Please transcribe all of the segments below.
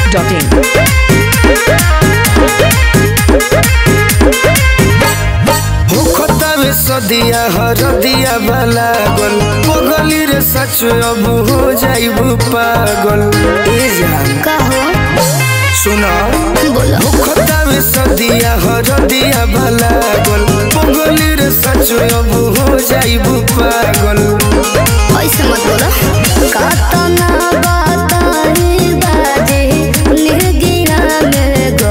masti.in. सदिया हरदिया वाला गल पगली रे सच अब हो जाइबू पागल ए जान कहो सुना बोलो मुखता में सदिया हरदिया वाला गल पगली रे सच अब हो जाइबू पागल ऐसे मत बोलो कातना बताई बाजे निर्गिया में गो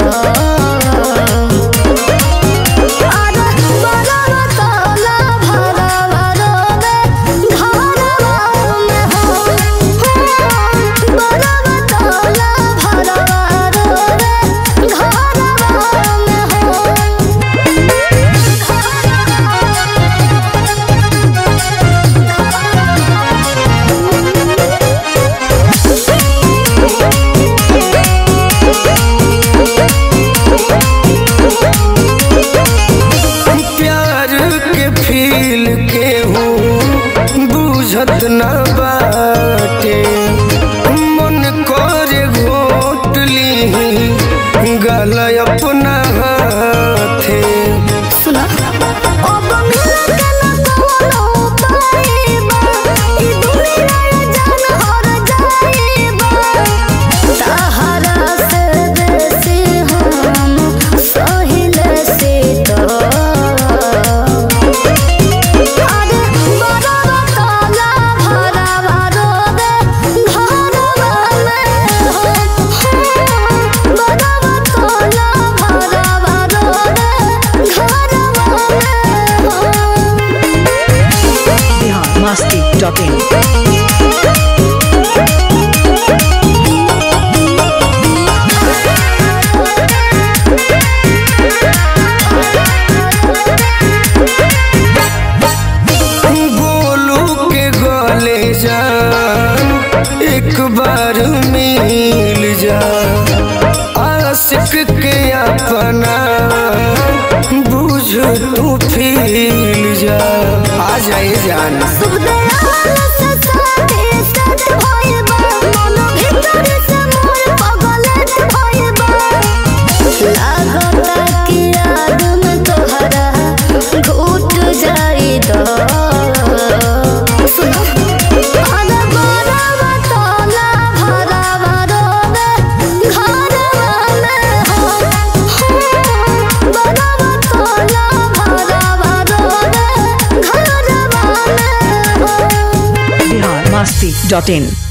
न बाटे मन करे घोट ली गल अपना हाथे सुना अब मिलत न कोनो पाएबा ई दुनिया जान हर जाएबा तहरा से बेसी हम सहिल से तो masti.in. गोलू के गले जान एक बार मिल जा आशिक के अपना बुझ तू फील जा आ जाए जान masti.in.